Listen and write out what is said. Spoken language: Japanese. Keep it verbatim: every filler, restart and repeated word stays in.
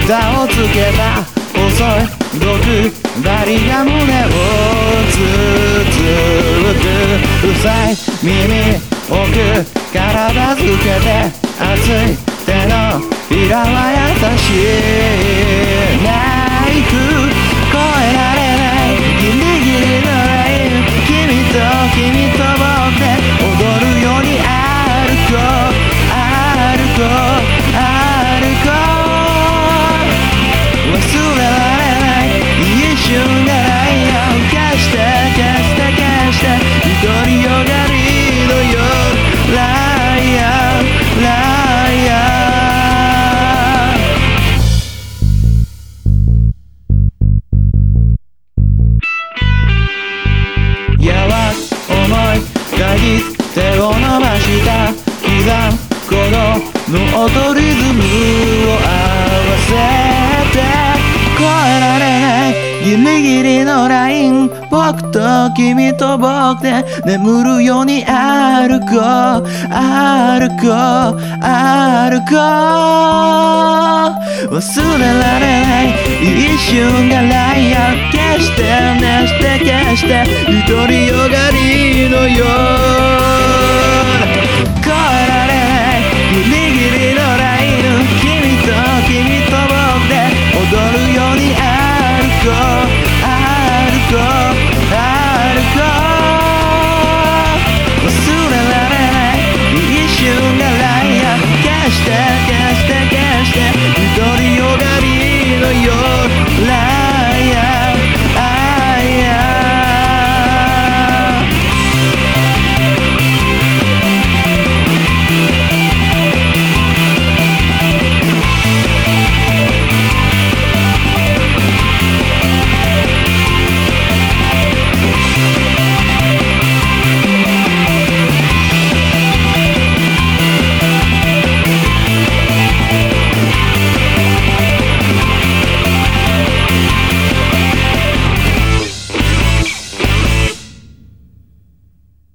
蓋をつけた遅い毒針が胸をつつくうさい耳奥体づけて熱い手のひらは優しいナイフ越えられないギリギリのライン君と君と僕で踊るように歩こう歩こう歩こう忘れられない一瞬がラインを消して消して消して独りよがりのよライアンライアン鍵手を伸ばした刻むこのノートリズムを合わせて越えられないギリギリのライン僕と君と僕で眠るように歩こう歩こう歩こう忘れられない一瞬がライアン消して熱して消して独りよがりのよう越えられないギリギリのライン君と君と僕で踊るように歩こう